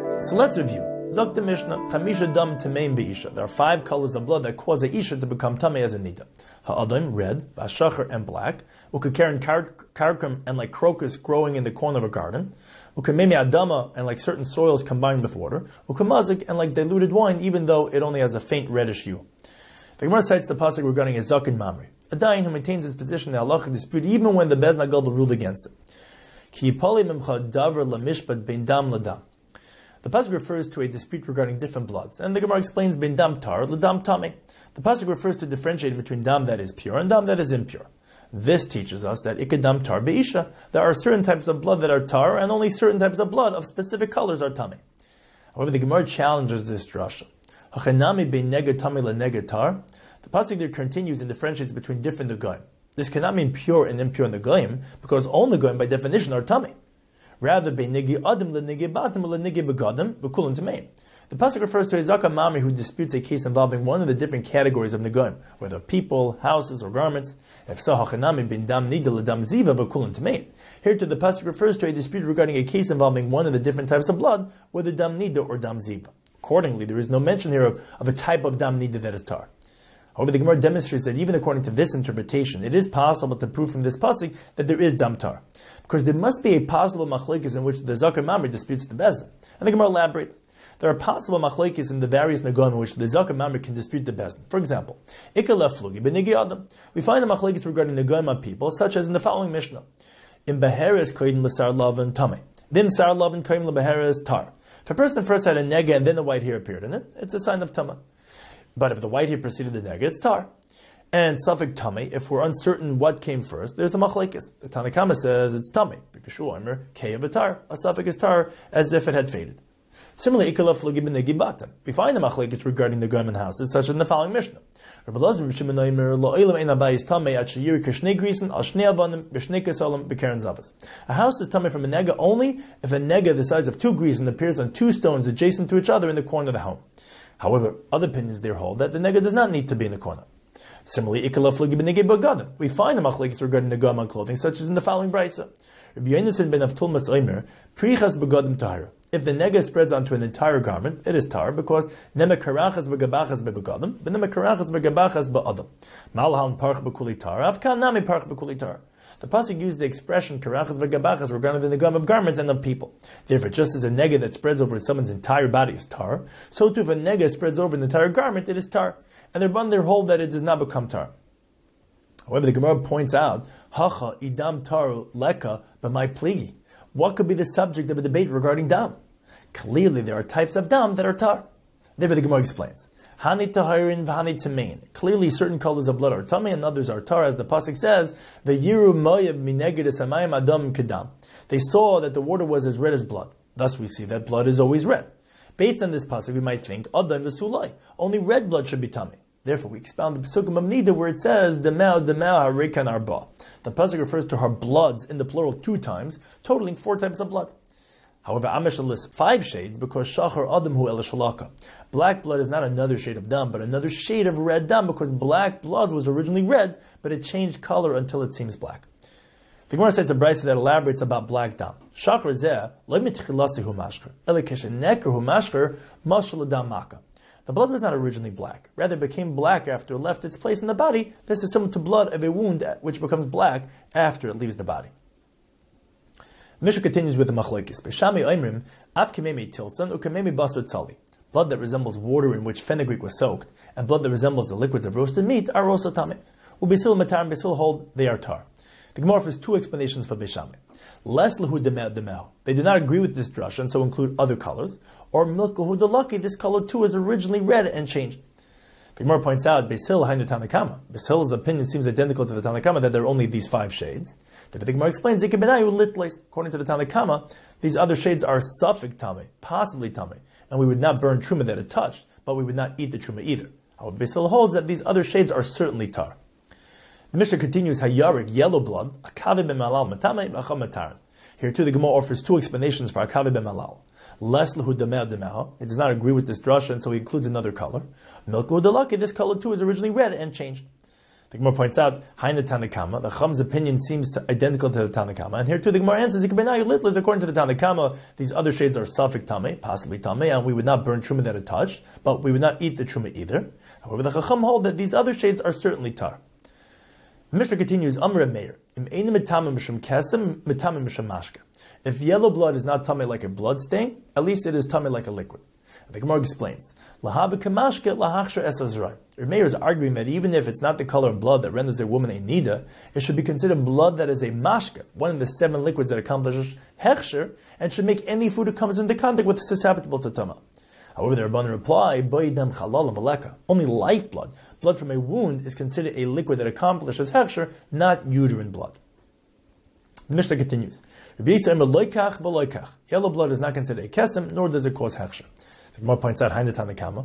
So let's review. Zok the Mishnah, Chamisha dam tameim be'isha. There are 5 colors of blood that cause a isha to become tamei as a nida. Ha'adam, red, v'ashachar, and black. Ukekeren, karkam, and like crocus growing in the corner of a garden. Ukememi adama, and like certain soils combined with water. Ukemazik, and like diluted wine, even though it only has a faint reddish hue. The Gemara cites the pasuk regarding a Zok and Mamre, a dayan who maintains his position in the halachic dispute even when the Beis Gadol ruled against him. Ki yipali mimcha davar lamishpat ben dam ladam. The pasuk refers to a dispute regarding different bloods, and the Gemara explains ben dam tar ladam tame. The pasuk refers to differentiating between dam that is pure and dam that is impure. This teaches us that ikadam tar be'isha. There are certain types of blood that are tar, and only certain types of blood of specific colors are tame. However, the Gemara challenges this drasha. Hachanami ben nega tame la nega tar. The pasuk there continues and differentiates between different negoim. This cannot mean pure and impure negoim, because all negoim by definition are tame. Rather, ben negi adam la negi batim la negi begadim bekulin tameim. The pasuk refers to a Zaka Mamre who disputes a case involving one of the different categories of negoim, whether people, houses, or garments. If so, hachanami bin dam nida ladam ziva bekulin tameim. Here, the pasuk refers to a dispute regarding a case involving one of the different types of blood, whether dam nida or dam ziva. Accordingly, there is no mention here of a type of dam nida that is tar. However, the Gemara demonstrates that even according to this interpretation, it is possible to prove from this pasuk that there is dam tar, because there must be a possible machlekes in which the Zakar Mamre disputes the Bezdin. And the Gemara elaborates. There are possible machlekes in the various negoim in which the Zakar Mamre can dispute the Bezdin. For example, Ikala Flugi benigi adam. We find the machlekes regarding negoim on people, such as in the following Mishnah: In Beheres koydim l'sar lavan tame. Then sar lavan koydim lebeheres tar. If a person first had a nega and then the white hair appeared in it, it's a sign of tama. But if the white hair preceded the nega, it's tar. And safek tame, if we're uncertain what came first, there's a machlekes. The Tanna Kama says it's tame. B'kishu Omer kei tar. A safek is tar, as if it had faded. Similarly, ikala flugi b'negi batim. We find the machlekes regarding the garment houses, such as in the following Mishnah. Rabbi Lazar b'Shimon Omer lo elam ein abayis tame at sheyir kashnei grisen al shnei avanim b'shnei kesalim b'keren zavas. A house is tame from a nega only if a nega the size of 2 grisen appears on 2 stones adjacent to each other in the corner of the home. However, other opinions there hold that the nega does not need to be in the corner. Similarly, ikala flugi b'negi bagadim. We find the machlekes regarding the gam on clothing, such as in the following brisa. Rabbi Yonasan ben Avtulmas Omer, prichas begadim tahir. If the nega spreads onto an entire garment, it is tar, because neme karachas v'gabachas bebegadim, but neme karachas v'gabachas be'adam. Malhan parch b'kuli tar, afkan nami parch b'kuli tar. The pasuk used the expression karachas v'gabachas regarding the negam of garments and of people. Therefore, just as a nega that spreads over someone's entire body is tar, so too if a nega spreads over an entire garment, it is tar. And their bun hold that it does not become tar. However, the Gemara points out, Hacha idam tar leka b'mai pligi. What could be the subject of a debate regarding dam? Clearly, there are types of dam that are tar. Therefore, the Gemara explains, Hani tahirin v'hani tamein. Clearly, certain colors of blood are tamei and others are tar, as the pasuk says, V'yiru moyev mineged esamayim adam kedam. They saw that the water was as red as blood. Thus, we see that blood is always red. Based on this pasuk, we might think, Adam v'sulai. Only red blood should be tamei. Therefore, we expound the Pesukim of Nida where it says, Demel harikan arba. The pasuk refers to her bloods in the plural 2 times, totaling 4 types of blood. However, Amish lists 5 shades because Shachar Adam hu el shalaka. Black blood is not another shade of dam, but another shade of red dam, because black blood was originally red, but it changed color until it seems black. The Gemara cites a brisa that elaborates about black dam. Shachar zeh lo mitchilasi hu mashker, ele kesheneker hu mashker mashal dam maka. The blood was not originally black. Rather, it became black after it left its place in the body. This is similar to blood of a wound which becomes black after it leaves the body. Mishnah continues with the machlokes. B'shami oimrim, af kememi tilson ukememi basar tzali. Blood that resembles water in which fenugreek was soaked, and blood that resembles the liquids of roasted meat are also tameh. Ubisil matar and bisil hold they are tar. The Gemara offers 2 explanations for B'shami. Les lehu demel. They do not agree with this drush and so include other colors. Or milkahu delaki, this color too is originally red and changed. The Gemara points out, Beis-Hil hainu Tanna Kama. Beis-Hil's opinion seems identical to the Tanna Kama that there are only these 5 shades. The Gemara explains, according to the Tanna Kama, these other shades are safek tame, possibly tame, and we would not burn truma that it touched, but we would not eat the truma either. However, Beis-Hil holds that these other shades are certainly tar. The Mishnah continues, hayarik, yellow blood, akavi b'malal matame, v'acham mataran. Here too, the Gemara offers 2 explanations for akavi b'malal. Les lehu demel. It does not agree with this drasha, and so he includes another color. Milk delaki, this color too is originally red and changed. The The Gemara points out, Haina Tanakama, the Cham's opinion seems identical to the Tanakama. And here too, the Gemara answers, according to the Tanakama, these other shades are Safik Tameh, possibly Tameh, and we would not burn Truma that are touched, but we would not eat the Truma either. However, the Chacham hold that these other shades are certainly tar. The Mishnah continues, Amr Meir, if yellow blood is not Tameh like a blood stain, at least it is Tameh like a liquid. The Gemara explains, Meir is arguing that even if it's not the color of blood that renders a woman a nida, it should be considered blood that is a mashka, one of the 7 liquids that accomplishes hechsher, and should make any food that comes into contact with susceptible to tama. However, the Rabbanan reply, only lifeblood, blood from a wound, is considered a liquid that accomplishes hechsher, not uterine blood. The Mishnah continues, yellow blood is not considered a kesem, nor does it cause hechsher. The Gemara points out, the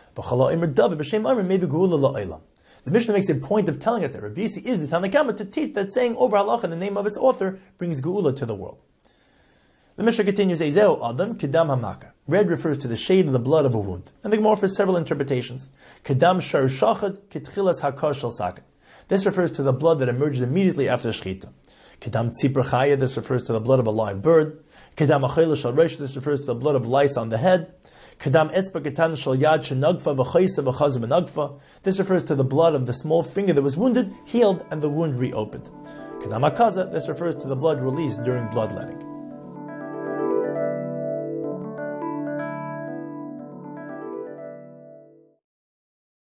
Mishnah makes a point of telling us that Rabbi Yisi is the Tanakama to teach that saying over halacha in the name of its author brings geula to the world. The Mishnah continues, Ezeu Adam Kedam Hamaka. Red refers to the shade of the blood of a wound, and the Gemara offers several interpretations. Kedam Shar Shachad Ketchilas Hakar Shal Sakat. This refers to the blood that emerges immediately after shechita. Kedam Tzipra Chaya. This refers to the blood of a live bird. Kedam Achayla Shal Reish. This refers to the blood of lice on the head. Kadam etzba ketan shel yad shenagfa v'chaysa v'chaz v'nagfa. This refers to the blood of the small finger that was wounded, healed, and the wound reopened. Kadam akaza. This refers to the blood released during bloodletting.